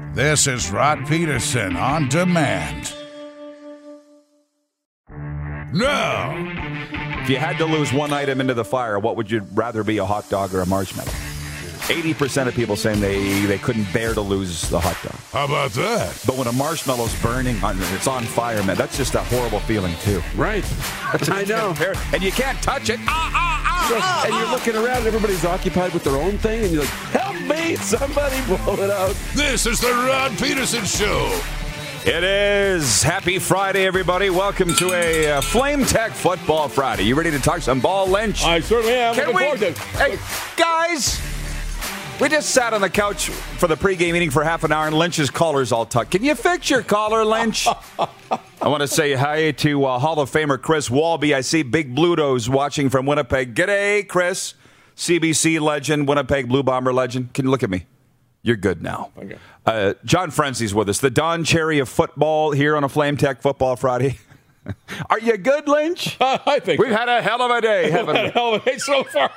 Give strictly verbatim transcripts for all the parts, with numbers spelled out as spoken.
This is Rod Peterson on demand. Now, if you had to lose one item into the fire, what would you rather be, a hot dog or a marshmallow? eighty percent of people saying they, they couldn't bear to lose the hot dog. how about that? But when a marshmallow's burning, on, it's on fire, man, that's just a horrible feeling, too. Right. I know. And you can't touch it. Ah, ah, ah, ah, And you're looking around, everybody's occupied with their own thing, and you're like, help me, somebody blow it out. This is the Rod Peterson Show. It is. Happy Friday, everybody. Welcome to a uh, Flame Tech Football Friday. You ready to talk some ball, Lynch? I certainly am. Can Looking we? forward to it. Hey, guys, we just sat on the couch for the pregame meeting for half an hour, and Lynch's collar's all tucked. Can you fix your collar, Lynch? I want to say hi to uh, Hall of Famer Chris Walby. I see Big Blutos watching from Winnipeg. G'day, Chris. C B C legend, Winnipeg Blue Bomber legend. Can you look at me? You're good now. Okay. Uh, John Frenzy's with us, the Don Cherry of football here on a Flame Tech Football Friday. Are you good, Lynch? Uh, I think We've had a hell of a day, haven't we? hell of a day so far.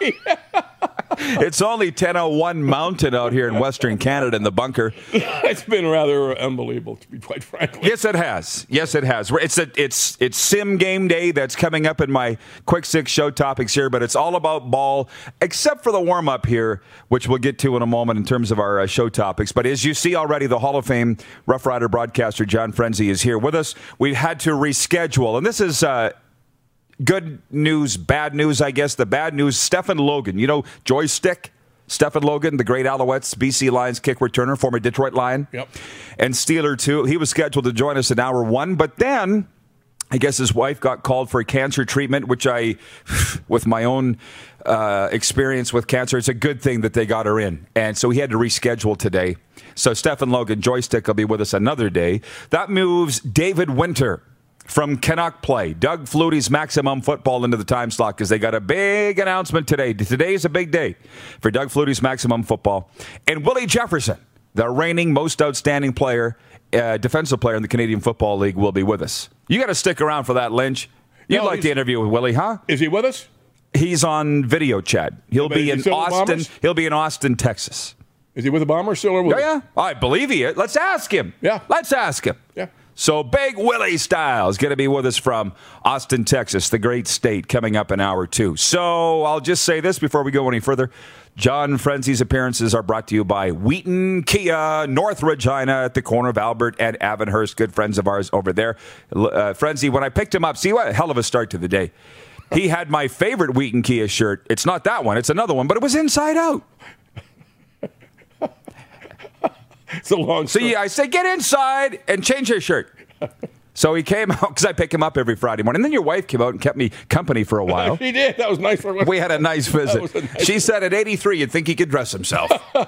It's only ten oh one Mountain out here in Western Canada in the bunker. It's been rather unbelievable, to be quite frank. Yes, it has. Yes, it has. It's a, it's it's Sim Game Day that's coming up in my Quick Six show topics here, but it's all about ball, except for the warm up here, which we'll get to in a moment in terms of our uh, show topics. But as you see already, the Hall of Fame Rough Rider broadcaster John Frenzy is here with us. We've had to reschedule, and this is. Uh, Good news, bad news, I guess. The bad news, Stephen Logan. You know, joystick, Stephen Logan, the great Alouettes, B C Lions kick returner, former Detroit Lion. Yep. And Steeler, too. He was scheduled to join us in hour one, but then I guess his wife got called for cancer treatment, which I, with my own uh, experience with cancer, it's a good thing that they got her in. And so he had to reschedule today. So Stephen Logan, joystick, will be with us another day. That moves David Winter from Canuck Play, Doug Flutie's Maximum Football into the time slot because they got a big announcement today. Today is a big day for Doug Flutie's Maximum Football. And Willie Jefferson, the reigning most outstanding player, uh, defensive player in the Canadian Football League, will be with us. You got to stick around for that, Lynch. You'd No, like he's- the interview with Willie, huh? Is he with us? He's on video chat. He'll But be is he in still with the Austin. Bombers? He'll be in Austin, Texas. Is he with the Bombers still? Or with Oh, yeah? I believe he is. Let's ask him. Yeah. Let's ask him. Yeah. So Big Willie Style is going to be with us from Austin, Texas, the great state, coming up in hour two. So I'll just say this before we go any further. John Frenzy's appearances are brought to you by Wheaton Kia, North Regina at the corner of Albert and Avonhurst. Good friends of ours over there. Uh, Frenzy, when I picked him up, see what a hell of a start to the day. He had my favorite Wheaton Kia shirt. It's not that one. It's another one, but it was inside out. It's a long So story. yeah, I said, get inside and change your shirt. So he came out, because I pick him up every Friday morning. And then your wife came out and kept me company for a while. She did. That was nice for her. We had a nice visit. was a nice She said at eighty-three, you'd think he could dress himself.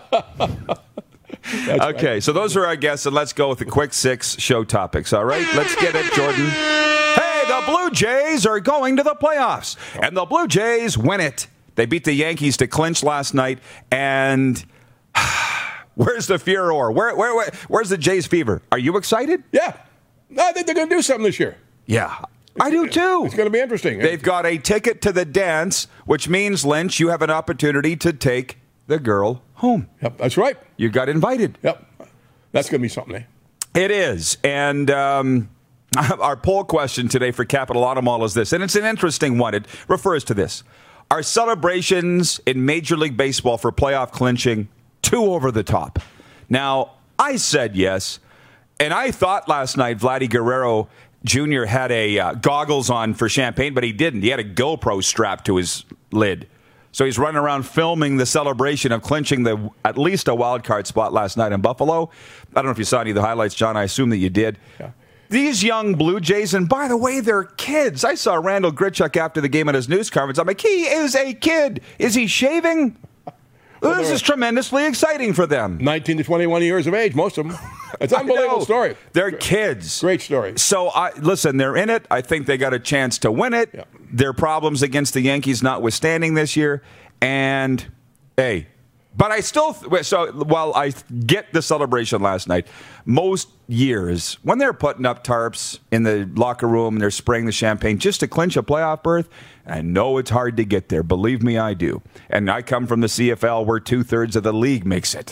Okay, right. so those are our guests, and let's go with the quick six show topics. All right, let's get it, Jordan. Hey, the Blue Jays are going to the playoffs, and the Blue Jays win it. They beat the Yankees to clinch last night, and where's the furor? Where, where, where, where's the Jays fever? Are you excited? Yeah. I think they're going to do something this year. Yeah, I do too. It's going to be interesting. They've got a ticket to the dance, which means, Lynch, you have an opportunity to take the girl home. Yep, that's right. You got invited. Yep. That's going to be something, eh? It is. And um, our poll question today for Capital Auto Mall is this, and it's an interesting one. It refers to this. Are celebrations in Major League Baseball for playoff clinching too over the top? Now, I said yes, and I thought last night Vladdy Guerrero Junior had a uh, goggles on for champagne, but he didn't. He had a GoPro strapped to his lid. So he's running around filming the celebration of clinching the at least a wild card spot last night in Buffalo. I don't know if you saw any of the highlights, John. I assume that you did. Yeah. These young Blue Jays, and by the way, they're kids. I saw Randall Grichuk after the game at his news conference. I'm like, he is a kid. Is he shaving? Well, this is tremendously exciting for them. nineteen to twenty-one years of age, most of them. It's an unbelievable story. They're kids. Great story. So, I, listen, they're in it. I think they got a chance to win it. Yeah. Their problems against the Yankees notwithstanding this year. And, hey, but I still, so while I get the celebration last night, most years, when they're putting up tarps in the locker room and they're spraying the champagne just to clinch a playoff berth, I know it's hard to get there. Believe me, I do. And I come from the C F L where two-thirds of the league makes it.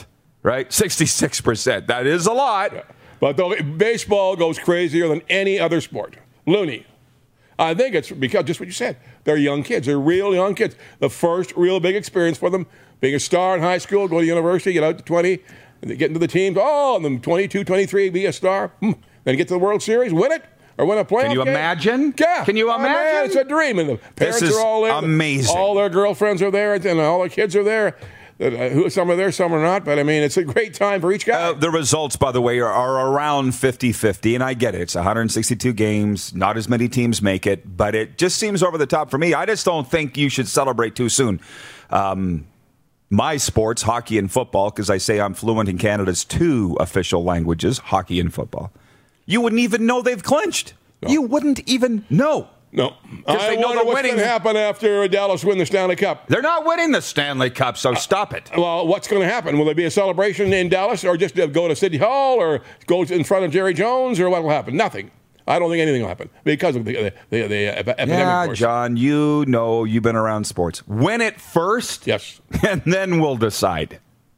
right? sixty-six percent. That is a lot. Yeah. But the, baseball goes crazier than any other sport. Looney. I think it's because just what you said. They're young kids. They're real young kids. The first real big experience for them, being a star in high school, go to university, get out to twenty, and they get into the teams. Oh, and then twenty-two, twenty-three, be a star. Hmm. Then get to the World Series, win it, or win a playoff Can you game. imagine? Yeah. Can you Oh, imagine? man, it's a dream. And the parents This is are all there. amazing. All their girlfriends are there, and all their kids are there. Uh, who- Some are there, some are not. But, I mean, it's a great time for each guy. Uh, the results, by the way, are, are around fifty-fifty, and I get it. It's one hundred sixty-two games. Not as many teams make it, but it just seems over the top for me. I just don't think you should celebrate too soon. Um, my sports, hockey and football, because I say I'm fluent in Canada's two official languages, hockey and football. You wouldn't even know they've clinched. No. You wouldn't even know. No. they I know wonder they're what's winning. going to happen after Dallas win the Stanley Cup. They're not winning the Stanley Cup, so stop it. Well, what's going to happen? Will there be a celebration in Dallas, or just go to City Hall, or go in front of Jerry Jones, or what will happen? Nothing. I don't think anything will happen because of the, the, the, the epidemic. Yeah, course. John, you know you've been around sports. Win it first, Yes. and then we'll decide.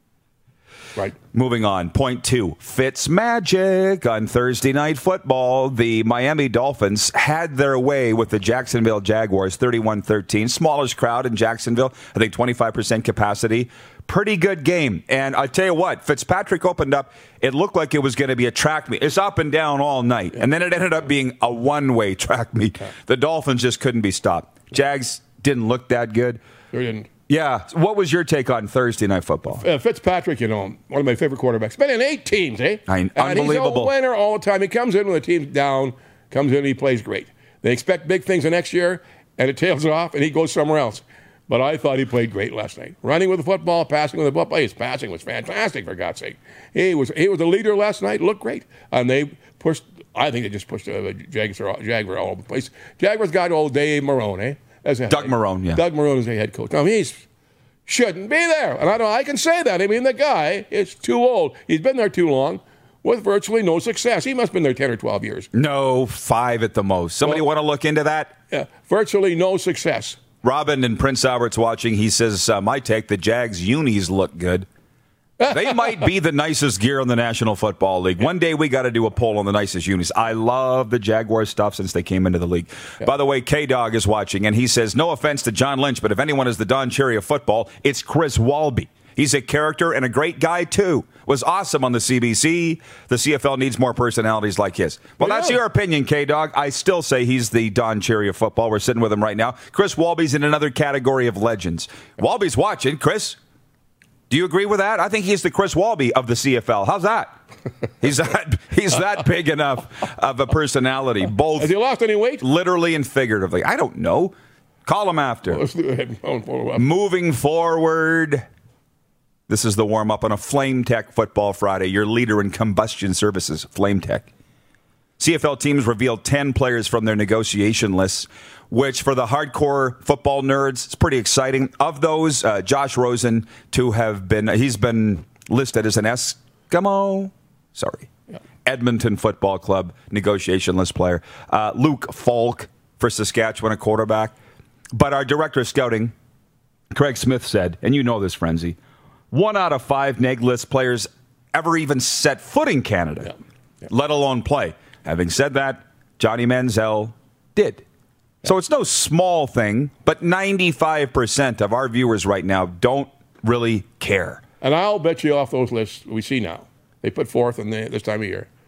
Right. Moving on. Point two. Fitz magic on Thursday Night Football. The Miami Dolphins had their way with the Jacksonville Jaguars, thirty-one thirteen. Smallest crowd in Jacksonville. I think twenty-five percent capacity. Pretty good game. And I tell you what, Fitzpatrick opened up. It looked like it was going to be a track meet. It's up and down all night. And then it ended up being a one-way track meet. The Dolphins just couldn't be stopped. Jags didn't look that good. Sure didn't. Yeah. What was your take on Thursday Night Football? Uh, Fitzpatrick, you know, one of my favorite quarterbacks. Been in eight teams, eh? I- And unbelievable. he's a winner all the time. He comes in when the team's down, comes in and he plays great. They expect big things the next year, and it tails off, and he goes somewhere else. But I thought he played great last night. Running with the football, passing with the football. His passing was fantastic, for God's sake. He was he was a leader last night. Looked great. And they pushed, I think they just pushed uh, Jaguars, Jaguars all over the place. Jaguars got old Dave Marone, eh? As a, Doug Marone, yeah. Doug Marone is the head coach. Now, he's shouldn't be there. And I don't I can say that. I mean, the guy is too old. He's been there too long with virtually no success. He must have been there ten or twelve years. No, five at the most. Somebody Well- want to look into that? Yeah, virtually no success. Robin in Prince Albert's watching. He says, uh, my take, the Jags unis look good. They might be the nicest gear in the National Football League. One day we got to do a poll on the nicest unis. I love the Jaguar stuff since they came into the league. Yeah. By the way, K-Dog is watching, and he says, no offense to John Lynch, but if anyone is the Don Cherry of football, it's Chris Walby. He's a character and a great guy, too. Was awesome on the C B C. The C F L needs more personalities like his. Well, Yeah. that's your opinion, K-Dog. I still say he's the Don Cherry of football. We're sitting with him right now. Chris Walby's in another category of legends. Walby's watching. Chris, do you agree with that? I think he's the Chris Walby of the C F L. How's that? He's that he's that big enough of a personality, both Has he lost any weight? literally and figuratively. I don't know. Call him after. Let's do it. Follow up. Moving forward, this is the warm-up on a Flame Tech Football Friday, your leader in combustion services, Flame Tech. C F L teams revealed ten players from their negotiation lists, which for the hardcore football nerds, it's pretty exciting. Of those, uh, Josh Rosen to have been, he's been listed as an Eskimo, sorry, Yeah. Edmonton Football Club negotiation list player. Uh, Luke Falk for Saskatchewan, a quarterback. But our director of scouting, Craig Smith, said, and you know this, Frenzy, one out of five neg list players ever even set foot in Canada, Yeah. Yeah. let alone play. Having said that, Johnny Manziel did. Yeah. So it's no small thing, but ninety-five percent of our viewers right now don't really care. And I'll bet you off those lists we see now, they put forth in the, this time of year,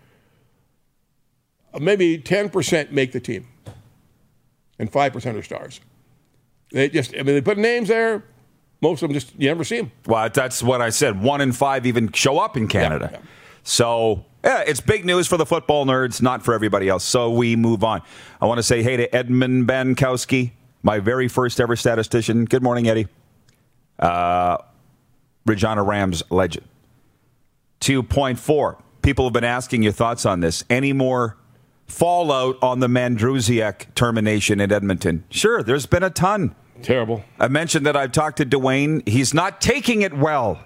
maybe ten percent make the team, and five percent are stars. They just, I mean, they put names there. Most of them just, you never see them. Well, that's what I said. One in five even show up in Canada. Yeah, yeah. So, yeah, it's big news for the football nerds, not for everybody else. So we move on. I want to say hey to Edmund Bankowski, my very first ever statistician. Good morning, Eddie. Uh, Regina Rams legend. two point four. People have been asking your thoughts on this. Any more fallout on the Mandrusiak termination in Edmonton? Sure, there's been a ton. Terrible. I mentioned that I've talked to Dwayne. He's not taking it well.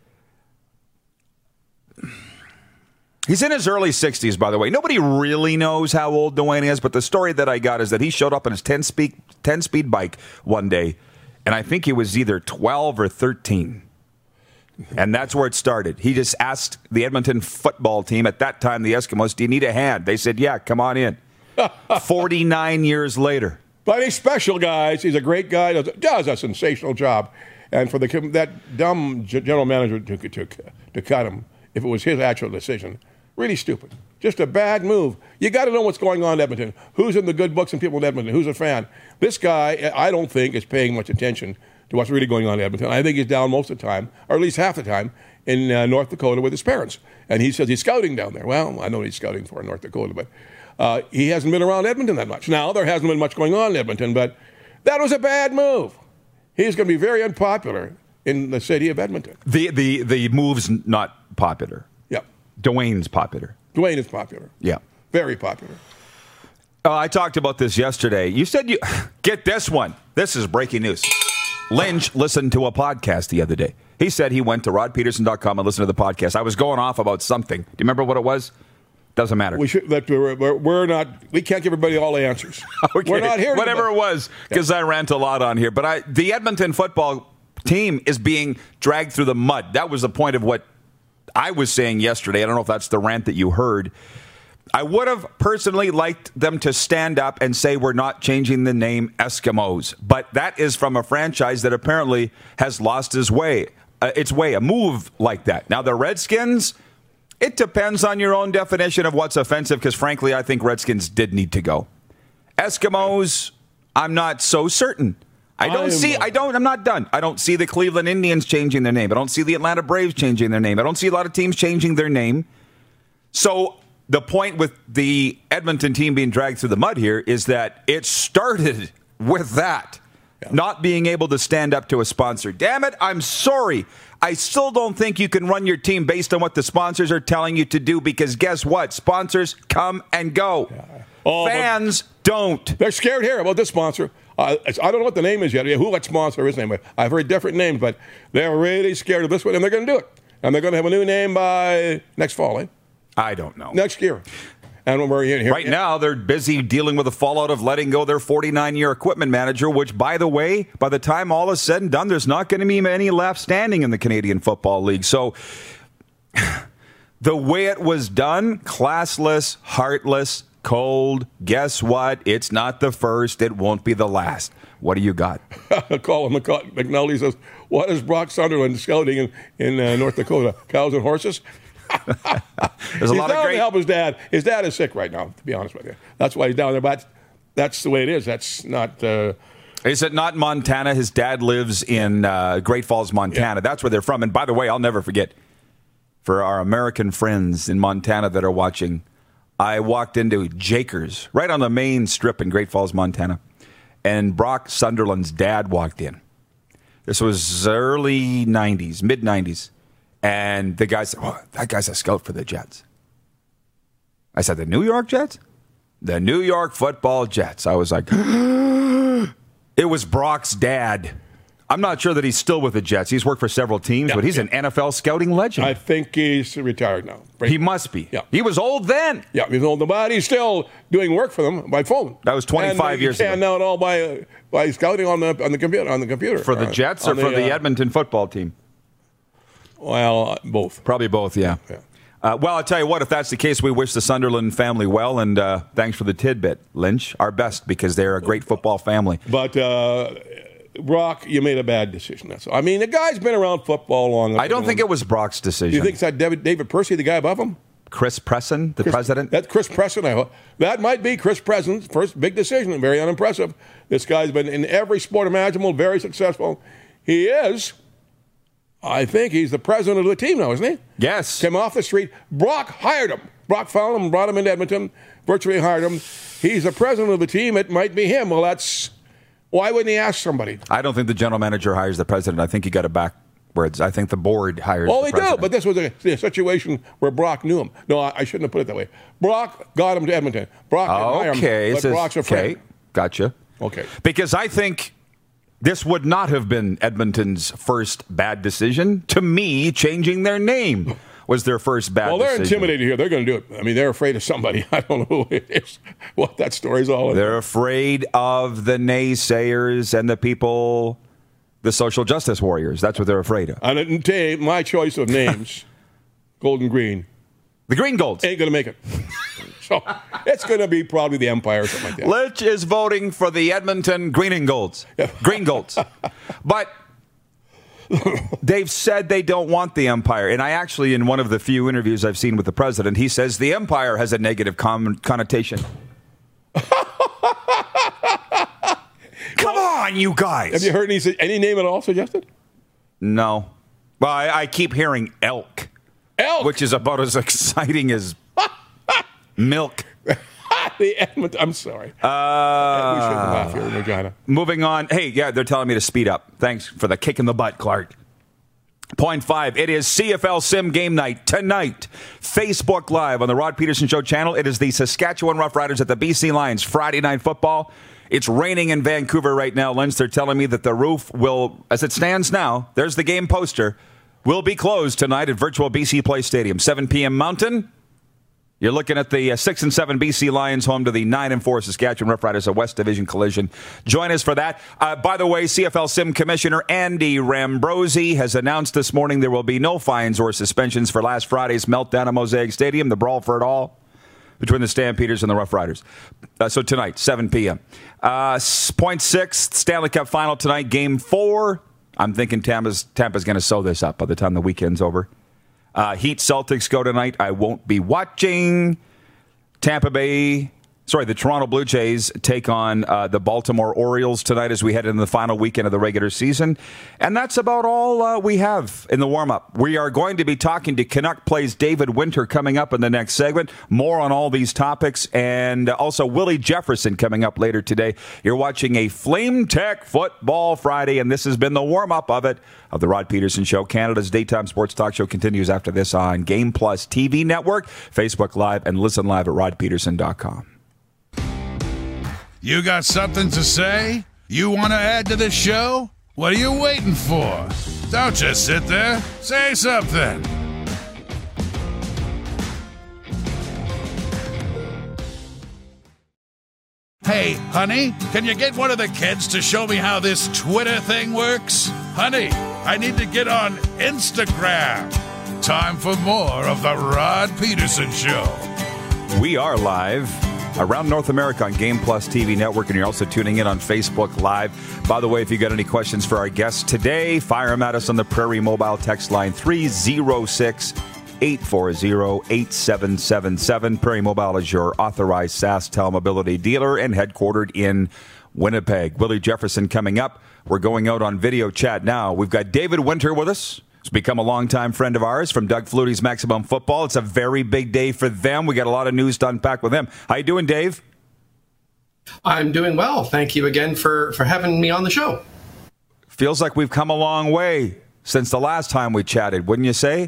He's in his early sixties, by the way. Nobody really knows how old Dwayne is, but the story that I got is that he showed up on his ten-speed ten-speed bike one day, and I think he was either twelve or thirteen. And that's where it started. He just asked the Edmonton football team, at that time, the Eskimos, do you need a hand? They said, yeah, come on in. forty-nine years later. But he's special, guys. He's a great guy. Does, does a sensational job. And for the that dumb general manager to, to, to cut him, if it was his actual decision, really stupid. Just a bad move. You got to know what's going on in Edmonton. Who's in the good books and people in Edmonton? Who's a fan? This guy, I don't think, is paying much attention to what's really going on in Edmonton. I think he's down most of the time, or at least half the time, in uh, North Dakota with his parents. And he says he's scouting down there. Well, I know what he's scouting for in North Dakota, but uh, he hasn't been around Edmonton that much. Now, there hasn't been much going on in Edmonton, but that was a bad move. He's going to be very unpopular in the city of Edmonton. The the the move's not popular. Yep. Dwayne's popular. Dwayne is popular. Yeah. Very popular. Oh, I talked about this yesterday. You said you... Get this one. This is breaking news. Lynch listened to a podcast the other day. He said he went to rod peterson dot com and listened to the podcast. I was going off about something. Do you remember what it was? Doesn't matter. We should. That we're, we're not. We can't give everybody all the answers. Okay. We're not here. Whatever it was, because yeah. I rant a lot on here. But I, the Edmonton football team is being dragged through the mud. That was the point of what I was saying yesterday. I don't know if that's the rant that you heard. I would have personally liked them to stand up and say we're not changing the name Eskimos. But that is from a franchise that apparently has lost its way. Uh, its way, a move like that. Now, the Redskins, it depends on your own definition of what's offensive, because frankly, I think Redskins did need to go. Eskimos, I'm not so certain. I don't see, I don't, I'm not done. I don't see the Cleveland Indians changing their name. I don't see the Atlanta Braves changing their name. I don't see a lot of teams changing their name. So the point with the Edmonton team being dragged through the mud here is that it started with that. Yeah. Not being able to stand up to a sponsor. Damn it, I'm sorry. I still don't think you can run your team based on what the sponsors are telling you to do, because guess what? Sponsors come and go. Yeah. Oh, Fans don't. They're scared here about this sponsor. Uh, I don't know what the name is yet. Who what sponsor is name? I've heard different names, but they're really scared of this one, and they're going to do it. And they're going to have a new name by next fall, eh? I don't know. Next year. And when we're here, right now, they're busy dealing with the fallout of letting go their forty-nine-year equipment manager, which, by the way, by the time all is said and done, there's not going to be many left standing in the Canadian Football League. So the way it was done, classless, heartless, cold, guess what? It's not the first. It won't be the last. What do you got? Colin McNulty says, what is Brock Sunderland scouting in, in uh, North Dakota? Cows and horses? There's a he's lot down of great... to help his dad. His dad is sick right now, to be honest with you. That's why he's down there. But that's the way it is. That's not... Uh... Is it not Montana? His dad lives in uh, Great Falls, Montana. Yeah. That's where they're from. And by the way, I'll never forget, for our American friends in Montana that are watching, I walked into Jakers, right on the main strip in Great Falls, Montana, and Brock Sunderland's dad walked in. This was early nineties, mid-nineties. And the guy said, oh, that guy's a scout for the Jets. I said, the New York Jets? The New York Football Jets. I was like, it was Brock's dad. I'm not sure that he's still with the Jets. He's worked for several teams, yeah, but he's yeah. an N F L scouting legend. I think he's retired now. Right? He must be. Yeah. He was old then. Yeah, he's old, but he's still doing work for them by phone. That was twenty-five and years ago. And now it all by uh, by scouting on the on the computer on the computer for the Jets uh, or for the, the uh, Edmonton football team. Well, uh, both. Probably both, yeah. yeah. Uh, well, I'll tell you what, if that's the case, we wish the Sunderland family well, and uh, thanks for the tidbit, Lynch. Our best, because they're a great football family. But, uh, Brock, you made a bad decision. That's all. I mean, the guy's been around football long. I don't think it was Brock's decision. Do you think it's that David, David Percy, the guy above him? Chris Presson, the Chris, president? That's Chris Presson, I hope. That might be Chris Presson's first big decision. Very unimpressive. This guy's been in every sport imaginable, very successful. He is... I think he's the president of the team now, isn't he? Yes. Came off the street. Brock hired him. Brock found him, brought him into Edmonton, virtually hired him. He's the president of the team. It might be him. Well, that's... Why wouldn't he ask somebody? I don't think the general manager hires the president. I think he got it backwards. I think the board hires oh, the they president. do, but this was a, a situation where Brock knew him. No, I, I shouldn't have put it that way. Brock got him to Edmonton. Brock didn't hire him, okay. but Brock's a friend. Okay, gotcha. Okay. Because I think... this would not have been Edmonton's first bad decision. To me, changing their name was their first bad decision. Well, they're decision. intimidated here. They're going to do it. I mean, they're afraid of somebody. I don't know who it is, what that story's all about. They're afraid of the naysayers and the people the social justice warriors. That's what they're afraid of. And uh, Dave, my choice of names, Golden Green, The Green Golds. ain't going to make it. So it's going to be probably the Empire or something like that. Lich is voting for the Edmonton Green and Golds. Green Golds. But they've said they don't want the Empire. And I actually, in one of the few interviews I've seen with the president, he says the Empire has a negative con- connotation. Come on, you guys. Have you heard any, any name at all suggested? No. Well, I, I keep hearing elk. Elk! Which is about as exciting as milk. The Edmonton, I'm sorry. Uh, we shouldn't laugh here in Regina. Moving on. Hey, yeah, they're telling me to speed up. Thanks for the kick in the butt, Clark. Point five. It is C F L Sim game night tonight. Facebook Live on the Rod Peterson Show channel. It is the Saskatchewan Roughriders at the B C Lions Friday Night Football. It's raining in Vancouver right now, Lynch. They're telling me that the roof will, as it stands now, there's the game poster, will be closed tonight at virtual B C Place Stadium. seven p.m. Mountain. You're looking at the uh, six and seven B C Lions home to the nine and four Saskatchewan Roughriders, a West Division collision. Join us for that. Uh, by the way, C F L Sim Commissioner Andy Rambrosi has announced this morning there will be no fines or suspensions for last Friday's meltdown at Mosaic Stadium, the brawl for it all between the Stampeders and the Rough Riders. Uh, so tonight, seven p.m. Uh, point six, Stanley Cup Final tonight, Game four. I'm thinking Tampa's, Tampa's going to sew this up by the time the weekend's over. Uh, Heat Celtics go tonight. I won't be watching. Tampa Bay, sorry, the Toronto Blue Jays take on uh, the Baltimore Orioles tonight as we head into the final weekend of the regular season. And that's about all uh, we have in the warm-up. We are going to be talking to Canuck Plays David Winter coming up in the next segment. More on all these topics. And also Willie Jefferson coming up later today. You're watching a Flame Tech Football Friday, and this has been the warm-up of it, of the Rod Peterson Show. Canada's daytime sports talk show continues after this on Game Plus T V Network, Facebook Live, and listen live at rod peterson dot com. You got something to say? You want to add to the show? What are you waiting for? Don't just sit there. Say something. Hey, honey, can you get one of the kids to show me how this Twitter thing works? Honey, I need to get on Instagram. Time for more of the Rod Peterson Show. We are live around North America on Game Plus T V Network, and you're also tuning in on Facebook Live. By the way, if you got any questions for our guests today, fire them at us on the Prairie Mobile text line three oh six, eight four zero, eight seven seven seven. Prairie Mobile is your authorized SaskTel mobility dealer and headquartered in Winnipeg. Willie Jefferson coming up. We're going out on video chat now. We've got David Winter with us. He's become a longtime friend of ours from Doug Flutie's Maximum Football. It's a very big day for them. We got a lot of news to unpack with them. How you doing, Dave? I'm doing well. Thank you again for, for having me on the show. Feels like we've come a long way since the last time we chatted, wouldn't you say?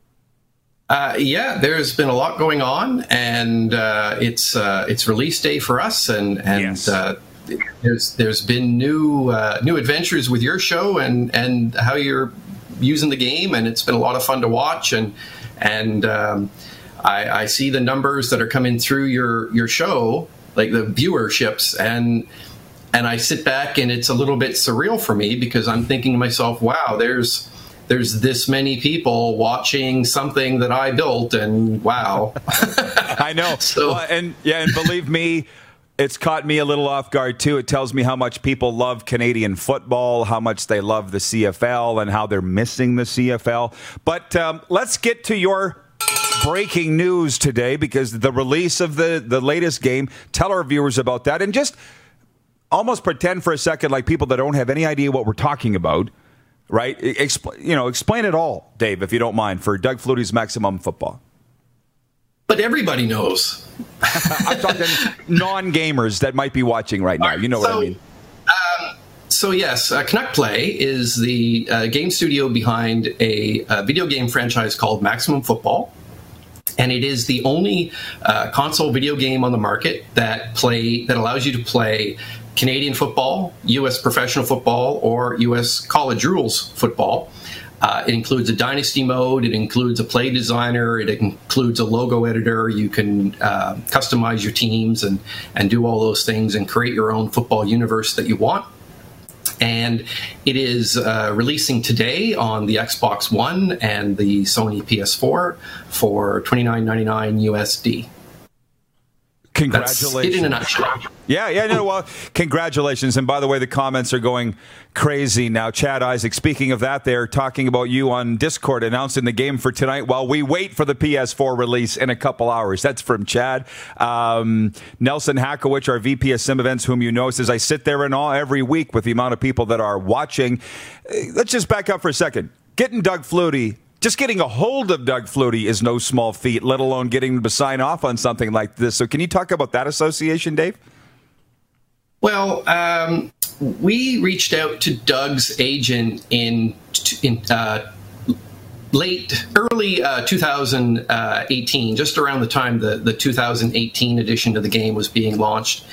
Uh, yeah, there's been a lot going on, and uh, it's uh, it's release day for us, and and yes. uh, there's there's been new uh, new adventures with your show and and how you're using the game, and it's been a lot of fun to watch, and and um, I, I see the numbers that are coming through your your show, like the viewerships, and and I sit back and it's a little bit surreal for me because I'm thinking to myself, wow, there's there's this many people watching something that I built, and wow. I know. So, well, and yeah, and believe me, it's caught me a little off guard, too. It tells me how much people love Canadian football, how much they love the C F L, and how they're missing the C F L. But um, let's get to your breaking news today, because the release of the, the latest game, tell our viewers about that, and just almost pretend for a second like people that don't have any idea what we're talking about, right? Expl- you know, explain it all, Dave, if you don't mind, for Doug Flutie's Maximum Football. But everybody knows. I'm talking non-gamers that might be watching right now. You know so, what I mean? Um, so yes, uh, Canuck Play is the uh, game studio behind a, a video game franchise called Maximum Football. And it is the only uh, console video game on the market that play that allows you to play Canadian football, U S professional football, or U S college rules football. Uh, it includes a dynasty mode. It includes a play designer. It includes a logo editor. You can uh, customize your teams and, and do all those things and create your own football universe that you want. And it is uh, releasing today on the Xbox One and the Sony P S four for twenty-nine ninety-nine U S D. Congratulations. That's it in a nutshell. Yeah, yeah, no, well, congratulations. And by the way, the comments are going crazy now. Chad Isaac, speaking of that, they're talking about you on Discord announcing the game for tonight while we wait for the P S four release in a couple hours. That's from Chad. Um, Nelson Hakowich, our V P of Sim Events, whom you know, says, I sit there in awe every week with the amount of people that are watching. Let's just back up for a second. Getting Doug Flutie. Just getting a hold of Doug Flutie is no small feat, let alone getting him to sign off on something like this. So can you talk about that association, Dave? Well, um, we reached out to Doug's agent in, in uh, late, early uh, two thousand eighteen, just around the time the, the two thousand eighteen edition of the game was being launched.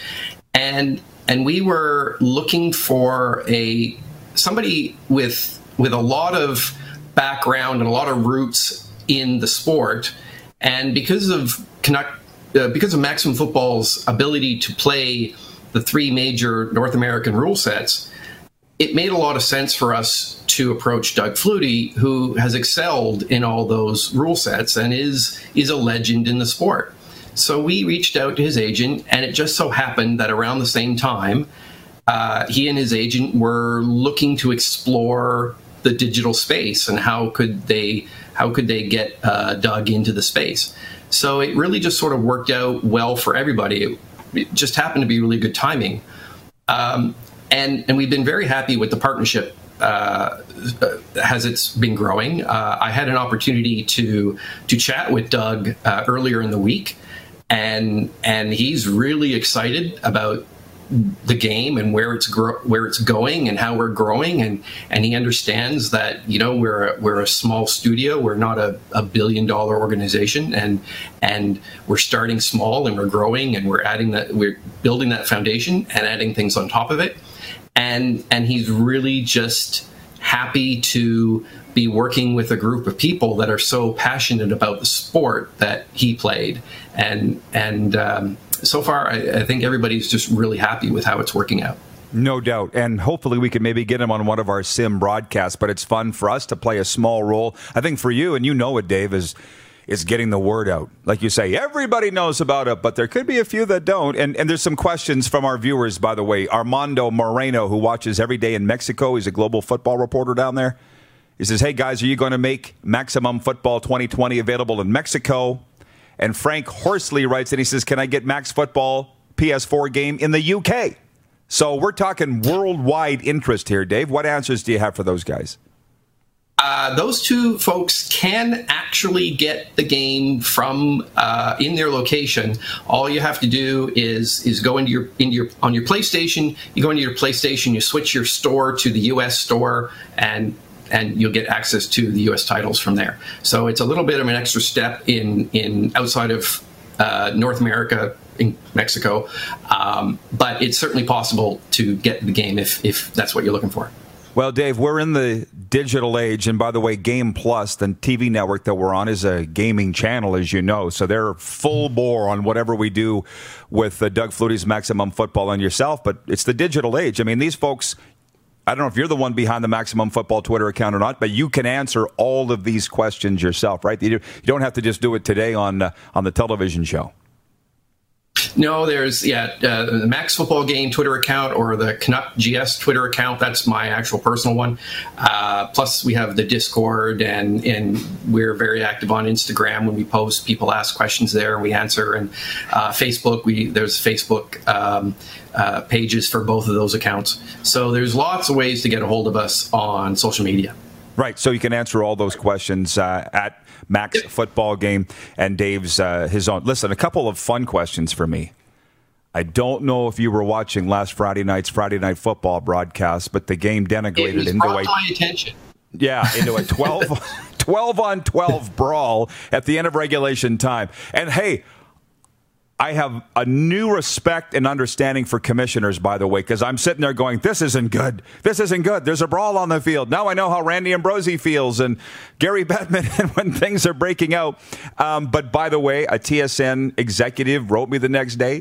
And and we were looking for a somebody with with a lot of background and a lot of roots in the sport, and because of Canuck, uh, because of Maximum Football's ability to play the three major North American rule sets, it made a lot of sense for us to approach Doug Flutie, who has excelled in all those rule sets and is is a legend in the sport. So we reached out to his agent, and it just so happened that around the same time, uh, he and his agent were looking to explore the digital space and how could they how could they get uh, Doug into the space. So it really just sort of worked out well for everybody. It, it just happened to be really good timing, um, and and we've been very happy with the partnership uh, as it's been growing. Uh, I had an opportunity to to chat with Doug uh, earlier in the week, and and he's really excited about the game and where it's gro- where it's going and how we're growing, and and he understands that, you know, we're a, we're a small studio, we're not a, a billion dollar organization, and and we're starting small and we're growing and we're adding that, we're building that foundation and adding things on top of it, and and he's really just happy to be working with a group of people that are so passionate about the sport that he played, and and um, so far, I, I think everybody's just really happy with how it's working out. No doubt. And hopefully we can maybe get him on one of our sim broadcasts, but it's fun for us to play a small role. I think for you, and you know it, Dave, is is getting the word out. Like you say, everybody knows about it, but there could be a few that don't. And, and there's some questions from our viewers, by the way. Armando Moreno, who watches every day in Mexico, he's a global football reporter down there. He says, hey, guys, are you going to make Maximum Football twenty twenty available in Mexico? And Frank Horsley writes, and he says, can I get Max Football P S four game in the U K? So we're talking worldwide interest here, Dave. What answers do you have for those guys? Uh, those two folks can actually get the game from uh, in their location. All you have to do is is go into your into your on your PlayStation. You go into your PlayStation, you switch your store to the U S store, and and you'll get access to the U S titles from there. So it's a little bit of an extra step in in outside of uh, North America, in Mexico, um, but it's certainly possible to get the game if if that's what you're looking for. Well, Dave, we're in the digital age, and by the way, Game Plus, the T V network that we're on, is a gaming channel, as you know, so they're full bore on whatever we do with uh, Doug Flutie's Maximum Football and yourself, but it's the digital age. I mean, these folks, I don't know if you're the one behind the Maximum Football Twitter account or not, but you can answer all of these questions yourself, right? You don't have to just do it today on uh, on the television show. No, there's, yeah, uh, the Max Football Game Twitter account or the Canuck G S Twitter account. That's my actual personal one. Uh, plus, we have the Discord, and, and we're very active on Instagram. When we post, people ask questions there, and we answer. And uh, Facebook, we there's Facebook um, uh, pages for both of those accounts. So there's lots of ways to get a hold of us on social media. Right, so you can answer all those questions uh, at Max Football Game and Dave's uh, his own. Listen, a couple of fun questions for me. I don't know if you were watching last Friday night's Friday Night Football broadcast, but the game denigrated it was into brought a to my attention. Yeah, into a twelve, twelve on twelve brawl at the end of regulation time. And hey, I have a new respect and understanding for commissioners, by the way, because I'm sitting there going, this isn't good. This isn't good. There's a brawl on the field. Now I know how Randy Ambrosie feels and Gary Bettman when things are breaking out. Um, but by the way, a T S N executive wrote me the next day,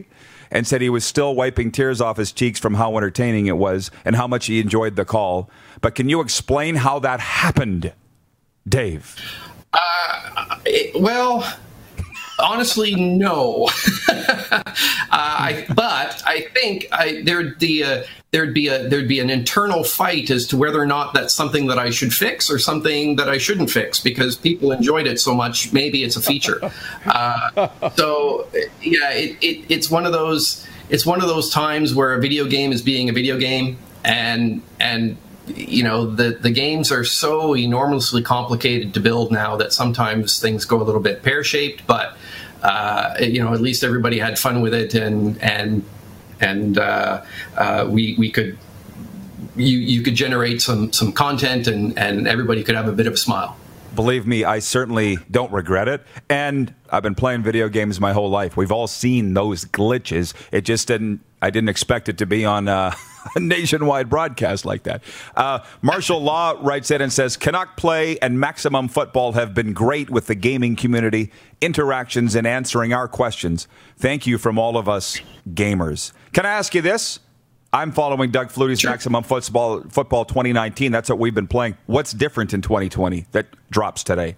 and said he was still wiping tears off his cheeks from how entertaining it was and how much he enjoyed the call. But can you explain how that happened, Dave? Uh, it, well, honestly, no. uh, I, but I think I, there'd be a there'd be a there'd be an internal fight as to whether or not that's something that I should fix or something that I shouldn't fix, because people enjoyed it so much. Maybe it's a feature. Uh, so yeah, it, it, it's one of those it's one of those times where a video game is being a video game, and and. You know, the, the games are so enormously complicated to build now that sometimes things go a little bit pear-shaped, but, uh, you know, at least everybody had fun with it, and and and uh, uh, we we could you you could generate some some content, and, and everybody could have a bit of a smile. Believe me, I certainly don't regret it. And I've been playing video games my whole life. We've all seen those glitches. It just didn't, I didn't expect it to be on uh, a nationwide broadcast like that. Uh, Marshall Law writes in and says, Canuck Play and Maximum Football have been great with the gaming community, interactions, and answering our questions. Thank you from all of us gamers. Can I ask you this? I'm following Doug Flutie's sure. Maximum Football Football twenty nineteen. That's what we've been playing. What's different in twenty twenty that drops today?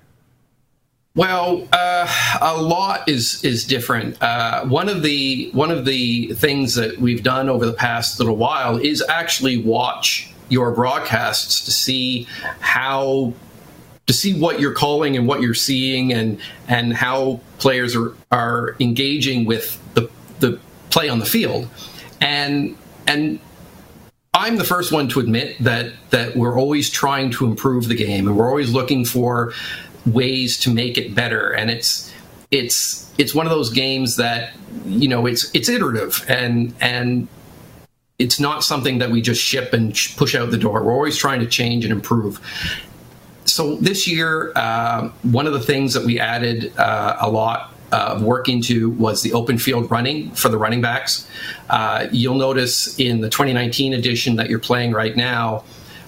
Well, uh, a lot is is different. Uh, one of the one of the things that we've done over the past little while is actually watch your broadcasts to see how to see what you're calling and what you're seeing, and and how players are are engaging with the the play on the field, and. And I'm the first one to admit that that we're always trying to improve the game, and we're always looking for ways to make it better. And it's it's it's one of those games that, you know, it's it's iterative, and and it's not something that we just ship and push out the door. We're always trying to change and improve. So this year, uh, one of the things that we added uh, a lot of work into was the open field running for the running backs. Uh, you'll notice in the twenty nineteen edition that you're playing right now,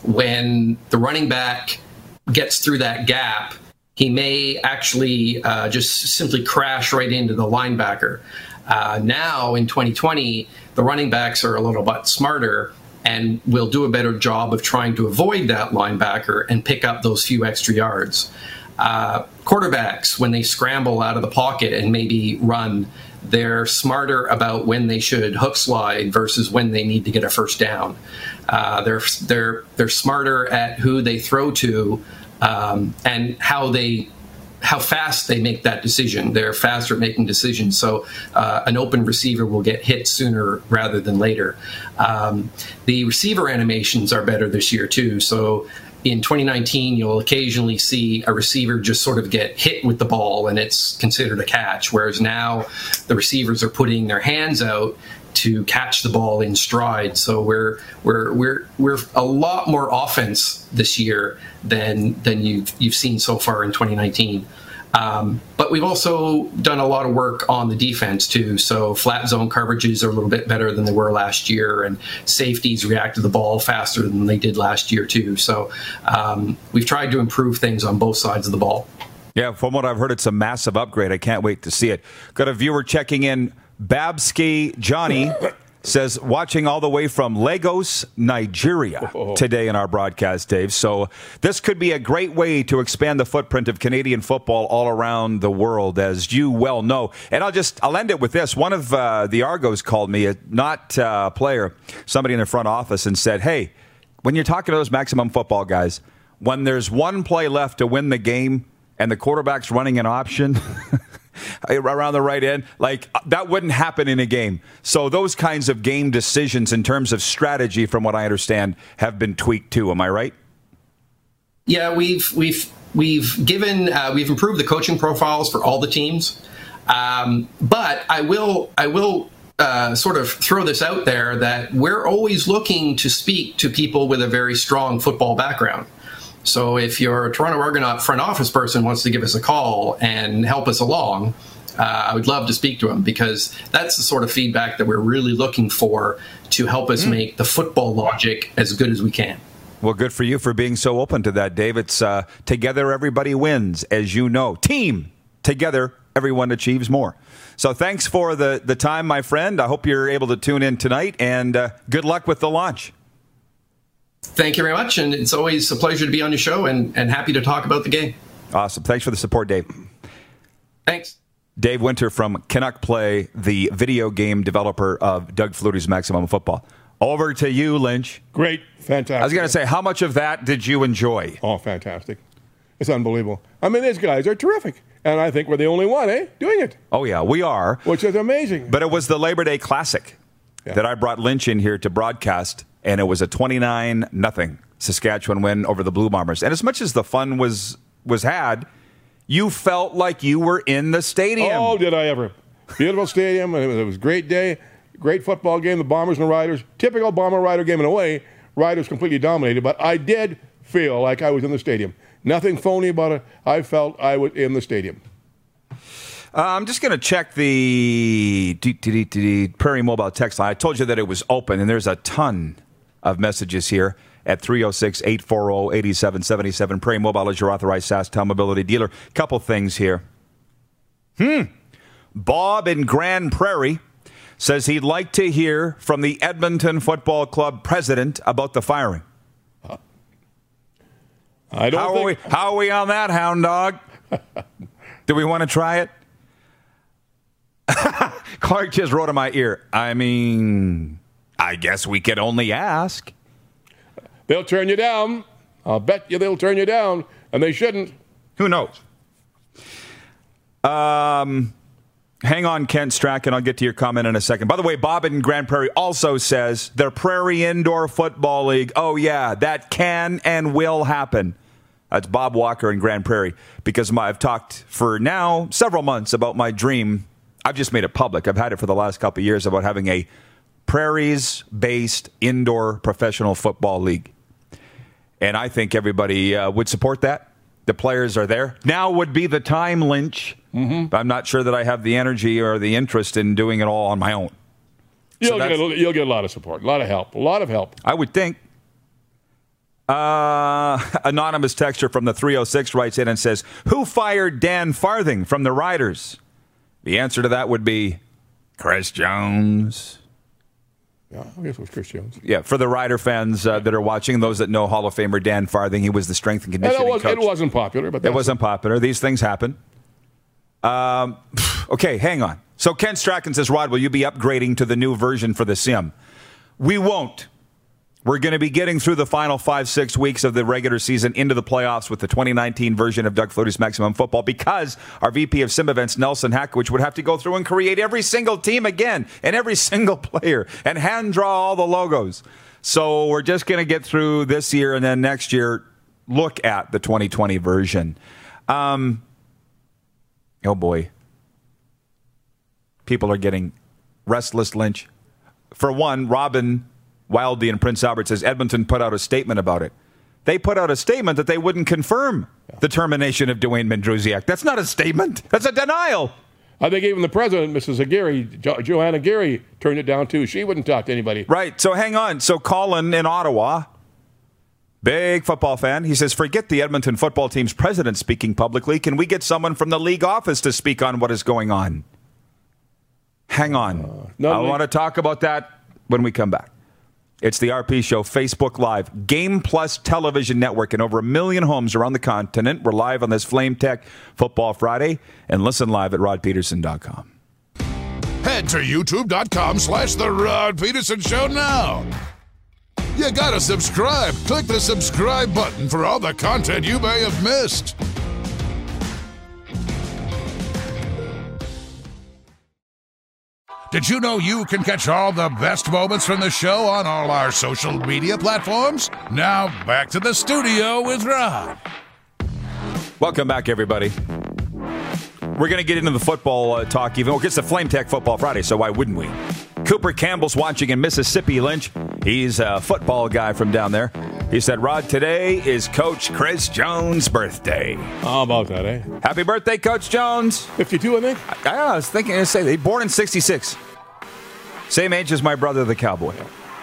when the running back gets through that gap, he may actually uh, just simply crash right into the linebacker. Uh, now in twenty twenty, the running backs are a little bit smarter and will do a better job of trying to avoid that linebacker and pick up those few extra yards. Uh, quarterbacks, when they scramble out of the pocket and maybe run, they're smarter about when they should hook slide versus when they need to get a first down. Uh, they're they're they're smarter at who they throw to, um, and how they how fast they make that decision. They're faster at making decisions. So uh, an open receiver will get hit sooner rather than later. Um, the receiver animations are better this year too. So in twenty nineteen, you'll occasionally see a receiver just sort of get hit with the ball and it's considered a catch, whereas now the receivers are putting their hands out to catch the ball in stride. So we're we're we're we're a lot more offense this year than than you've you've seen so far in twenty nineteen. Um, but we've also done a lot of work on the defense too. So flat zone coverages are a little bit better than they were last year, and safeties react to the ball faster than they did last year too. So um, we've tried to improve things on both sides of the ball. Yeah, from what I've heard, it's a massive upgrade. I can't wait to see it. Got a viewer checking in. Babsky Johnny says, watching all the way from Lagos, Nigeria today in our broadcast, Dave. So this could be a great way to expand the footprint of Canadian football all around the world, as you well know. And I'll just, I'll end it with this. One of uh, the Argos called me, a not a uh, player, somebody in the front office, and said, hey, when you're talking to those Maximum Football guys, when there's one play left to win the game and the quarterback's running an option around the right end, like that wouldn't happen in a game. So those kinds of game decisions in terms of strategy, from what I understand, have been tweaked too. Am I right? Yeah, we've we've we've given uh, we've improved the coaching profiles for all the teams. Um, but I will I will uh, sort of throw this out there that we're always looking to speak to people with a very strong football background. So if your Toronto Argonaut front office person wants to give us a call and help us along, uh, I would love to speak to them, because that's the sort of feedback that we're really looking for to help us mm. make the football logic as good as we can. Well, good for you for being so open to that, Dave. It's uh, together everybody wins, as you know. Team, together everyone achieves more. So thanks for the, the time, my friend. I hope you're able to tune in tonight, and uh, good luck with the launch. Thank you very much, and it's always a pleasure to be on your show, and, and happy to talk about the game. Awesome. Thanks for the support, Dave. Thanks. Dave Winter from Canuck Play, the video game developer of Doug Flutie's Maximum Football. Over to you, Lynch. Great. Fantastic. I was going to say, how much of that did you enjoy? Oh, fantastic. It's unbelievable. I mean, these guys are terrific. And I think we're the only one, eh, doing it. Oh, yeah, we are. Which is amazing. But it was the Labor Day Classic yeah. that I brought Lynch in here to broadcast, and it was a twenty-nine nothing Saskatchewan win over the Blue Bombers. And as much as the fun was was had, you felt like you were in the stadium. Oh, did I ever. Beautiful stadium. And it was a great day. Great football game. The Bombers and the Riders. Typical Bomber-Rider game in a way. Riders completely dominated. But I did feel like I was in the stadium. Nothing phony about it. I felt I was in the stadium. Uh, I'm just going to check the Prairie Mobile text line. I told you that it was open, and there's a ton of messages here at three oh six, eight four oh, eight seven seven seven. Prairie Mobile is your authorized SaskTel mobility dealer. Couple things here. Hmm. Bob in Grand Prairie says he'd like to hear from the Edmonton Football Club president about the firing. I don't how, think... are we, how are we on that, hound dog? Do we want to try it? Clark just wrote in my ear, I mean, I guess we could only ask. They'll turn you down. I'll bet you they'll turn you down, and they shouldn't. Who knows? Um, hang on, Kent Strachan. I'll get to your comment in a second. By the way, Bob in Grand Prairie also says the Prairie Indoor Football League. Oh, yeah, that can and will happen. That's Bob Walker in Grand Prairie. Because my, I've talked for now several months about my dream. I've just made it public. I've had it for the last couple of years about having a Prairies-based indoor professional football league. And I think everybody uh, would support that. The players are there. Now would be the time, Lynch. Mm-hmm. But I'm not sure that I have the energy or the interest in doing it all on my own. You'll, so get, a, you'll get a lot of support, a lot of help, a lot of help. I would think. Uh, anonymous texter from the three oh six writes in and says, who fired Dan Farthing from the Riders? The answer to that would be Chris Jones. Yeah, I guess it was Chris Jones. Yeah, for the Rider fans uh, that are watching, those that know Hall of Famer Dan Farthing, he was the strength and conditioning and it was, coach. It wasn't popular. but It wasn't popular. These things happen. Um, okay, hang on. So Ken Strachan says, Rod, will you be upgrading to the new version for the sim? We won't. We're going to be getting through the final five, six weeks of the regular season into the playoffs with the twenty nineteen version of Doug Flutie's Maximum Football because our V P of Sim Events, Nelson Hackowicz, would have to go through and create every single team again and every single player and hand draw all the logos. So we're just going to get through this year and then next year look at the twenty twenty version. Um, oh, boy. People are getting restless, Lynch. For one, Robin Wildey in Prince Albert says Edmonton put out a statement about it. They put out a statement that they wouldn't confirm the termination of Dwayne Mandrusiak. That's not a statement. That's a denial. I think even the president, Missus Aguirre, jo- Joanna Aguirre, turned it down too. She wouldn't talk to anybody. Right. So hang on. So Colin in Ottawa, big football fan, he says, forget the Edmonton football team's president speaking publicly. Can we get someone from the league office to speak on what is going on? Hang on. Uh, no, I want to talk about that when we come back. It's the R P Show, Facebook Live, Game Plus Television Network in over a million homes around the continent. We're live on this Flame Tech Football Friday, and listen live at rod peterson dot com. Head to youtube.com slash The Rod Peterson Show now. You gotta subscribe. Click the subscribe button for all the content you may have missed. Did you know you can catch all the best moments from the show on all our social media platforms? Now, back to the studio with Rod. Welcome back, everybody. We're going to get into the football uh, talk even. Well, it's the Flame Tech Football Friday, so why wouldn't we? Cooper Campbell's watching in Mississippi, Lynch. He's a football guy from down there. He said, Rod, today is Coach Chris Jones' birthday. How about that, eh? Happy birthday, Coach Jones. fifty-two, I think? I, I was thinking to say, born in sixty-six. Same age as my brother, the Cowboy.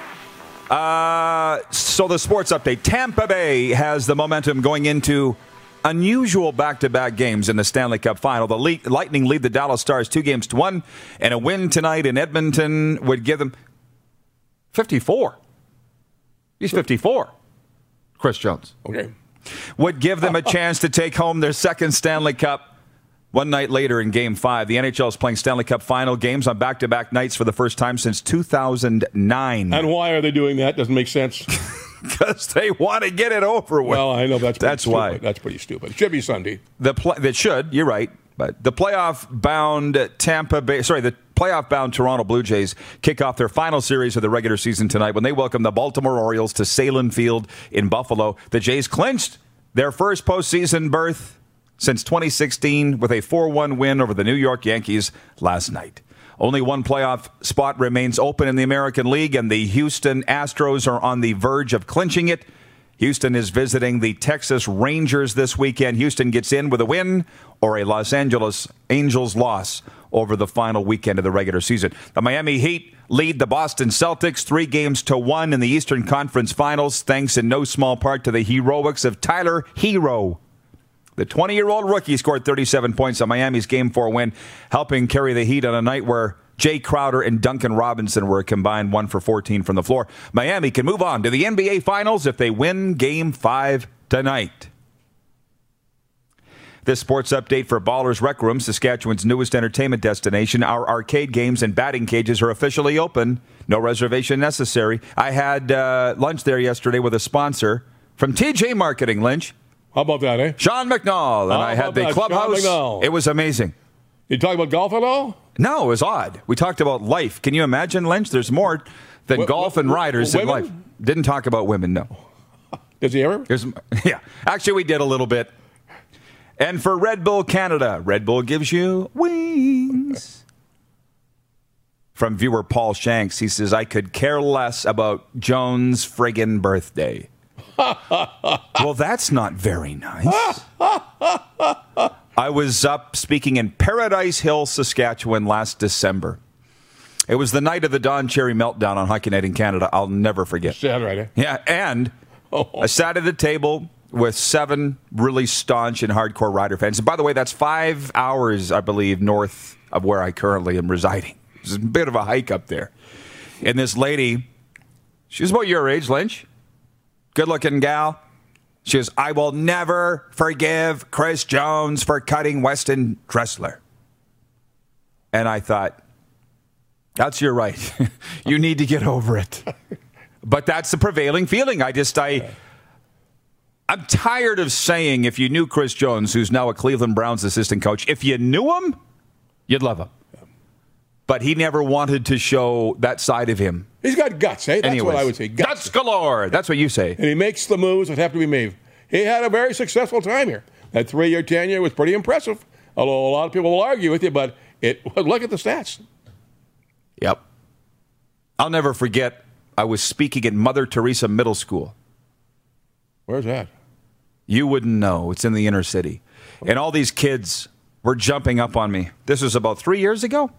Uh, so the sports update. Tampa Bay has the momentum going into unusual back-to-back games in the Stanley Cup Final. The Le- Lightning lead the Dallas Stars two games to one, and a win tonight in Edmonton would give them fifty-four. He's fifty-four, Chris Jones. Okay. Would give them a chance to take home their second Stanley Cup one night later in Game five. The N H L is playing Stanley Cup Final games on back-to-back nights for the first time since two thousand nine. And why are they doing that? Doesn't make sense. Because they want to get it over with. Well, I know that's pretty that's stupid. why. That's pretty stupid. It should be Sunday. The pl- that should, you're right. But the playoff-bound Tampa Bay, sorry, the playoff-bound Toronto Blue Jays kick off their final series of the regular season tonight when they welcome the Baltimore Orioles to Salem Field in Buffalo. The Jays clinched their first postseason berth since twenty sixteen with a four one win over the New York Yankees last night. Only one playoff spot remains open in the American League, and the Houston Astros are on the verge of clinching it. Houston is visiting the Texas Rangers this weekend. Houston gets in with a win or a Los Angeles Angels loss over the final weekend of the regular season. The Miami Heat lead the Boston Celtics three games to one in the Eastern Conference Finals, thanks in no small part to the heroics of Tyler Hero. The twenty-year-old rookie scored thirty-seven points on Miami's Game four win, helping carry the Heat on a night where Jay Crowder and Duncan Robinson were combined one for fourteen from the floor. Miami can move on to the N B A Finals if they win Game five tonight. This sports update for Ballers Rec Room, Saskatchewan's newest entertainment destination. Our arcade games and batting cages are officially open. No reservation necessary. I had uh, lunch there yesterday with a sponsor from T J Marketing, Lynch. How about that, eh? Sean McNall. And How I had about the that, clubhouse. Sean McNall? It was amazing. You talk about golf at all? No, it was odd. We talked about life. Can you imagine, Lynch? There's more than What- golf what- and riders in women? life. Didn't talk about women, no. Does he ever? There's, yeah, actually, we did a little bit. And for Red Bull Canada, Red Bull gives you wings. From viewer Paul Shanks, he says, I could care less about Jones' friggin' birthday. Well, that's not very nice. I was up speaking in Paradise Hill, Saskatchewan last December. It was the night of the Don Cherry meltdown on Hockey Night in Canada. I'll never forget. Sad, right, eh? Yeah, and I sat at the table with seven really staunch and hardcore Rider fans. And by the way, that's five hours, I believe, north of where I currently am residing. It's a bit of a hike up there. And this lady, she was about your age, Lynch. Good-looking gal. She goes, I will never forgive Chris Jones for cutting Weston Dressler. And I thought, that's your right. You need to get over it. But that's the prevailing feeling. I just, I, I'm tired of saying if you knew Chris Jones, who's now a Cleveland Browns assistant coach, if you knew him, you'd love him. But he never wanted to show that side of him. He's got guts, eh? That's Anyways, what I would say. Guts. Guts galore. That's what you say. And he makes the moves that have to be made. He had a very successful time here. That three-year tenure was pretty impressive. Although a lot of people will argue with you, but it look at the stats. Yep. I'll never forget, I was speaking at Mother Teresa Middle School. Where's that? You wouldn't know. It's in the inner city. And all these kids were jumping up on me. This was about three years ago.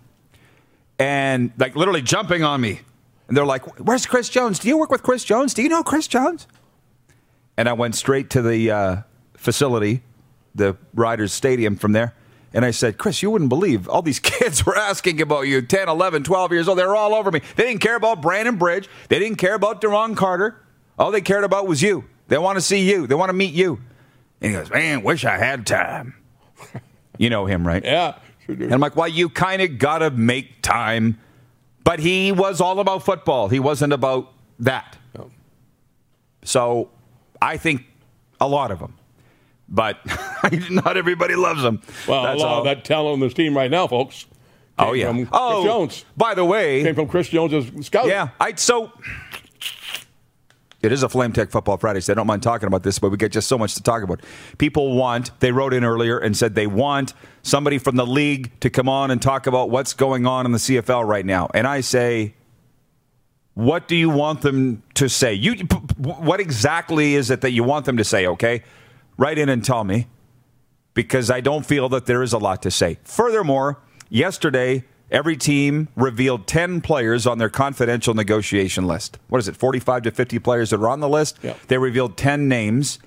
And like literally jumping on me. And they're like, where's Chris Jones? Do you work with Chris Jones? Do you know Chris Jones? And I went straight to the uh, facility, the Riders Stadium from there. And I said, Chris, you wouldn't believe all these kids were asking about you, ten, eleven, twelve years old. They were all over me. They didn't care about Brandon Bridge. They didn't care about Deron Carter. All they cared about was you. They want to see you. They want to meet you. And he goes, man, wish I had time. You know him, right? Yeah. Sure do. And I'm like, well, you kind of got to make time. But he was all about football. He wasn't about that. No. So I think a lot of them. But not everybody loves him. Well, That's a lot all. of that talent on this team right now, folks. Came Oh, yeah. From Oh, Chris Jones. by the way. Came from Chris Jones' scout. Yeah. I So it is a Flame Tech Football Friday, so I don't mind talking about this, but we get just so much to talk about. People want, they wrote in earlier and said they want somebody from the league to come on and talk about what's going on in the C F L right now. And I say, what do you want them to say? You, what exactly is it that you want them to say, okay? Write in and tell me, because I don't feel that there is a lot to say. Furthermore, yesterday, every team revealed ten players on their confidential negotiation list. What is it, forty-five to fifty players that are on the list? Yeah. They revealed ten names.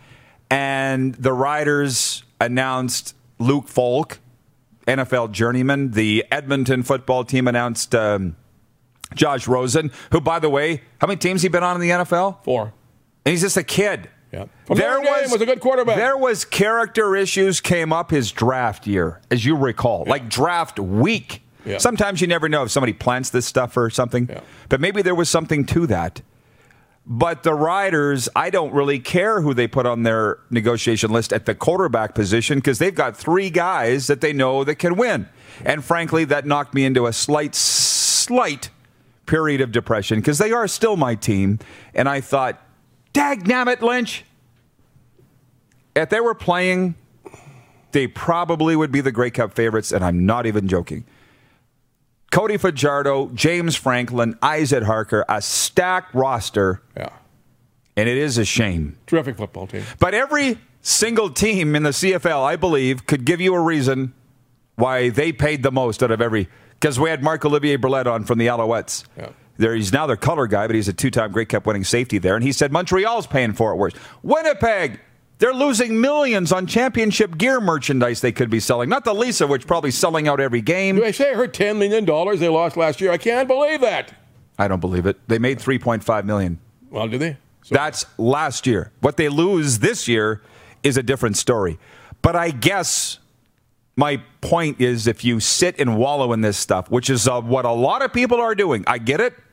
and the Riders announced Luke Falk, N F L journeyman. The Edmonton football team announced um, Josh Rosen, who, by the way, how many teams he been on in the N F L? Four. And he's just a kid. Yeah. From There Notre Dame, was, was a good quarterback. There was character issues came up his draft year, as you recall, Yeah. like draft week. Yeah. Sometimes you never know if somebody plants this stuff or something, Yeah. but maybe there was something to that. But the Riders, I don't really care who they put on their negotiation list at the quarterback position because they've got three guys that they know that can win. And frankly, that knocked me into a slight, slight period of depression because they are still my team. And I thought, dagnabbit, Lynch. If they were playing, they probably would be the Grey Cup favorites, and I'm not even joking. Cody Fajardo, James Franklin, Isaac Harker, a stacked roster, Yeah. and it is a shame. Terrific football team. But every single team in the C F L, I believe, could give you a reason why they paid the most out of every. Because we had Marc-Olivier Brulette on from the Alouettes. Yeah. There, he's now their color guy, but he's a two-time Grey Cup winning safety there. And he said Montreal's paying for it worse. Winnipeg, they're losing millions on championship gear merchandise they could be selling. Not the least of which probably selling out every game. Do I say I heard ten million dollars they lost last year? I can't believe that. I don't believe it. They made three point five million dollars. Well, did they? So, That's last year. What they lose this year is a different story. But I guess my point is if you sit and wallow in this stuff, which is uh, what a lot of people are doing, I get it.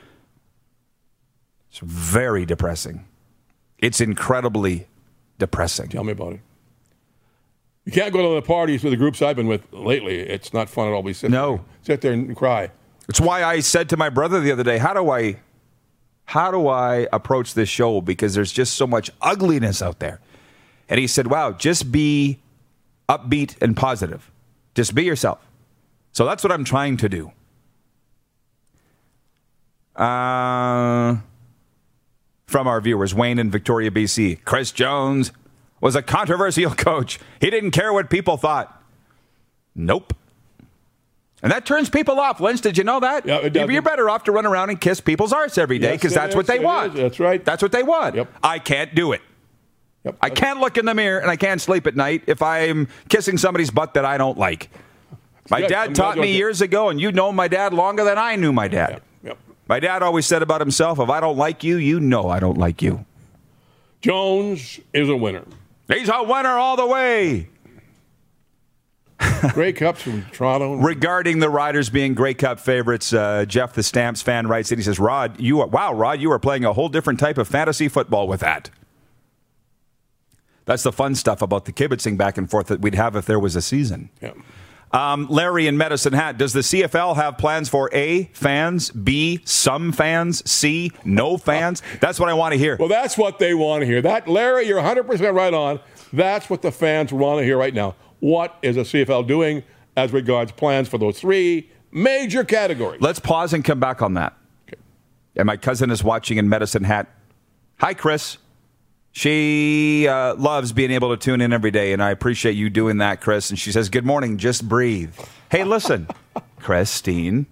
It's very depressing. It's incredibly depressing. tell me about it. You can't go to the parties with the groups I've been with lately. It's not fun at all. We sit, No. there, sit there and cry. It's why I said to my brother the other day, how do I how do I approach this show? Because there's just so much ugliness out there. And he said, wow, just be upbeat and positive. Just be yourself. So that's what I'm trying to do. Uh, from our viewers, Wayne in Victoria, B C. Chris Jones was a controversial coach. He didn't care what people thought. Nope. And that turns people off. Lynch, did you know that? Yeah, it does. You're better off to run around and kiss people's arse every day Yes, because it that's what is, they it want. is. That's right. That's what they want. Yep. I can't do it. Yep. I can't look in the mirror and I can't sleep at night if I'm kissing somebody's butt that I don't like. My good. dad I'm taught glad me you- years ago, and you know my dad longer than I knew my dad. Yep. Yep. My dad always said about himself, if I don't like you, you know I don't like you. Jones is a winner. He's a winner all the way. Grey Cups from Toronto. Regarding the Riders being Grey Cup favorites, uh, Jeff, the Stamps fan, writes in. He says, Rod, you are, wow, Rod, you are playing a whole different type of fantasy football with that. That's the fun stuff about the kibitzing back and forth that we'd have if there was a season. Yep. Um, Larry in Medicine Hat, does the C F L have plans for A, fans, B, some fans, C, no fans? That's what I want to hear. Well, that's what they want to hear. That, Larry, you're one hundred percent right on. That's what the fans want to hear right now. What is the C F L doing as regards plans for those three major categories? Let's pause and come back on that. Okay. And my cousin is watching in Medicine Hat. Hi, Chris. She uh, loves being able to tune in every day, and I appreciate you doing that, Chris. And she says, good morning, just breathe. Hey, listen, Christine.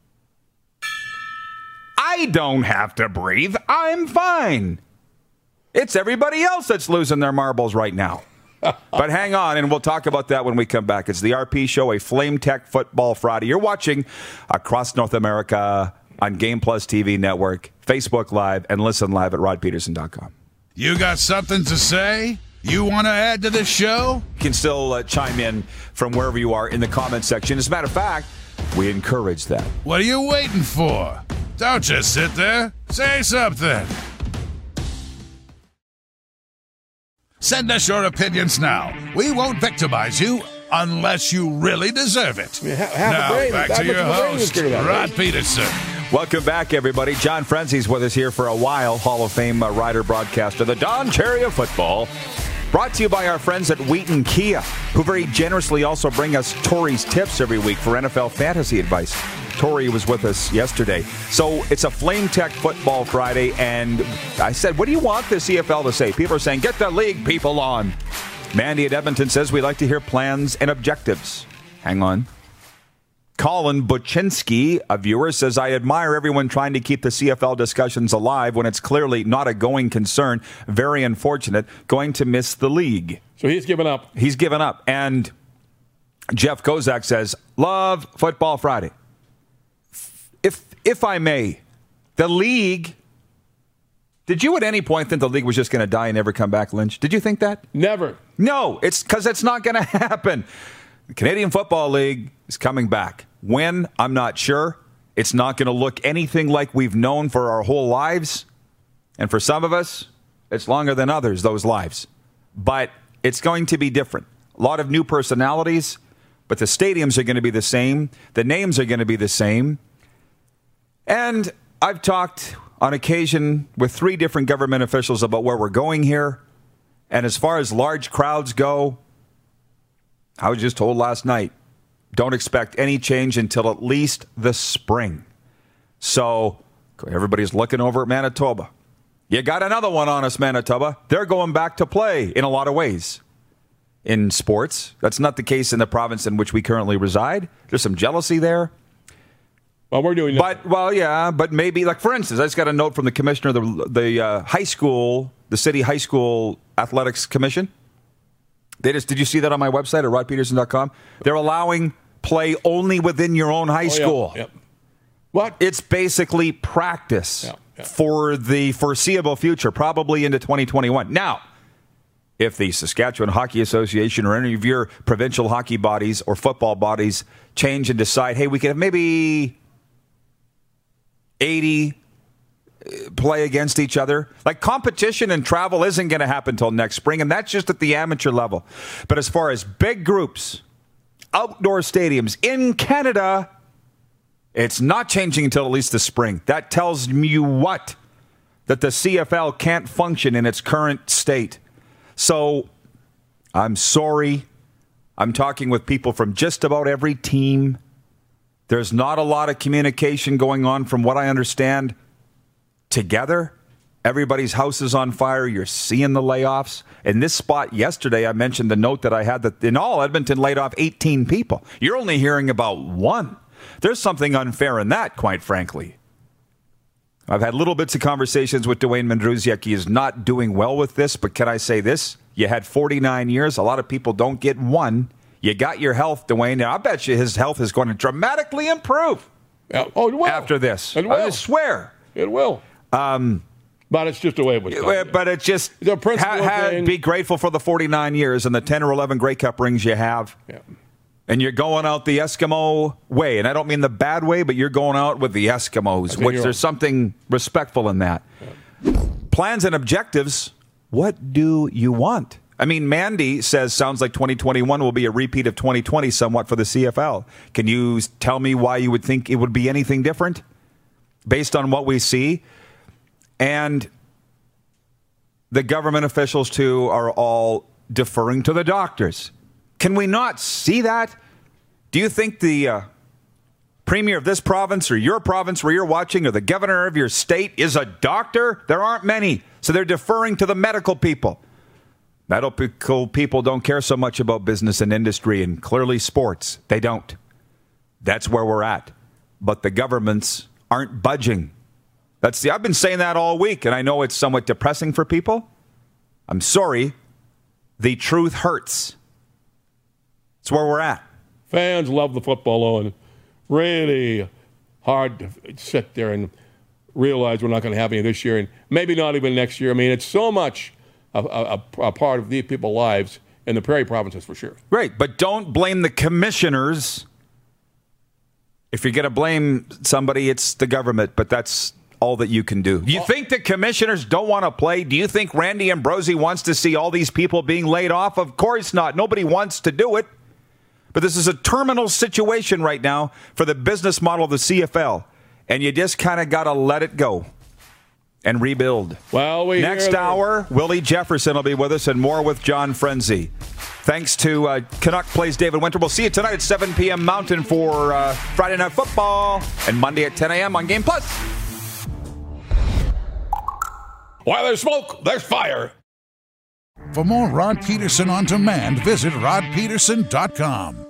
I don't have to breathe. I'm fine. It's everybody else that's losing their marbles right now. But hang on, and we'll talk about that when we come back. It's the R P Show, a Flame Tech Football Friday. You're watching across North America on Game Plus T V Network, Facebook Live, and listen live at rod peterson dot com. You got something to say? You want to add to the show? You can still uh, chime in from wherever you are in the comment section. As a matter of fact, we encourage that. What are you waiting for? Don't just sit there. Say something. Send us your opinions now. We won't victimize you unless you really deserve it. mean, ha- half a now, brain- back that to much your of a brain is host, cleared out, Rod right? Peterson. Welcome back, everybody. John Frenzy's with us here for a while, Hall of Fame uh, rider broadcaster, the Don Cherry of football. Brought to you by our friends at Wheaton Kia, who very generously also bring us Tori's tips every week for N F L fantasy advice. Tori was with us yesterday. So it's a Flame Tech Football Friday, and I said, what do you want the C F L to say? People are saying, get the league people on. Mandy at Edmonton says we'd like to hear plans and objectives. Hang on. Colin Buczynski, a viewer, says, I admire everyone trying to keep the C F L discussions alive when it's clearly not a going concern. Very unfortunate. Going to miss the league. So he's given up. He's given up. And Jeff Kozak says, love Football Friday. If, if I may, the league... Did you at any point think the league was just going to die and never come back, Lynch? Did you think that? Never. No, it's because it's not going to happen. The Canadian Football League is coming back. When? I'm not sure. It's not going to look anything like we've known for our whole lives. And for some of us, it's longer than others, those lives. But it's going to be different. A lot of new personalities, but the stadiums are going to be the same. The names are going to be the same. And I've talked on occasion with three different government officials about where we're going here. And as far as large crowds go, I was just told last night, don't expect any change until at least the spring. So everybody's looking over at Manitoba. You got another one on us, Manitoba. They're going back to play in a lot of ways in sports. That's not the case in the province in which we currently reside. There's some jealousy there. Well, we're doing that. But, well, yeah, but maybe, like, for instance, I just got a note from the commissioner of the, the uh, high school, the city high school athletics commission. They just, did you see that on my website at rod peterson dot com? They're allowing play only within your own high oh, school. Yeah, yeah. What? It's basically practice yeah, yeah. for the foreseeable future, probably into twenty twenty-one. Now, if the Saskatchewan Hockey Association or any of your provincial hockey bodies or football bodies change and decide, hey, we can have maybe eighty play against each other. Like, competition and travel isn't going to happen until next spring, and that's just at the amateur level. But as far as big groups, outdoor stadiums in Canada, it's not changing until at least the spring. That tells you what? That the C F L can't function in its current state. So, I'm sorry. I'm talking with people from just about every team. There's not a lot of communication going on from what I understand together. Everybody's house is on fire. You're seeing the layoffs. In this spot yesterday, I mentioned the note that I had that in all, Edmonton laid off eighteen people. You're only hearing about one. There's something unfair in that, quite frankly. I've had little bits of conversations with Dwayne Mandrusiak. He is not doing well with this, but can I say this? You had forty-nine years. A lot of people don't get one. You got your health, Dwayne. And I bet you his health is going to dramatically improve Yeah. Oh, it will. after this. It will. I swear. It will. Um, but it's just the way it was done. But it just The principle ha- ha- thing. be grateful for the forty-nine years and the ten or eleven Grey Cup rings you have. Yeah. And you're going out the Eskimo way. And I don't mean the bad way, but you're going out with the Eskimos, which there's something respectful in that. Yeah. Plans and objectives, what do you want? I mean, Mandy says, sounds like twenty twenty-one will be a repeat of twenty twenty somewhat for the C F L. Can you tell me why you would think it would be anything different based on what we see? And the government officials, too, are all deferring to the doctors. Can we not see that? Do you think the uh, premier of this province or your province where you're watching or the governor of your state is a doctor? There aren't many, so they're deferring to the medical people. Medical people don't care so much about business and industry and clearly sports. They don't. That's where we're at. But the governments aren't budging. That's the, I've been saying that all week, and I know it's somewhat depressing for people. I'm sorry. The truth hurts. It's where we're at. Fans love the football, though, and really hard to sit there and realize we're not going to have any this year, and maybe not even next year. I mean, it's so much a, a, a part of these people's lives in the Prairie provinces for sure. Right, but don't blame the commissioners. If you're going to blame somebody, it's the government, but that's all that you can do. You think the commissioners don't want to play? Do you think Randy Ambrosie wants to see all these people being laid off? Of course not. Nobody wants to do it. But this is a terminal situation right now for the business model of the C F L. And you just kind of got to let it go and rebuild. Well, we Next hour, Willie Jefferson will be with us and more with John Frenzy. Thanks to uh, Canuck Plays David Winter. We'll see you tonight at seven p.m. Mountain for uh, Friday Night Football and Monday at ten a.m. on Game Plus. While there's smoke, there's fire. For more Rod Peterson on demand, visit rod peterson dot com.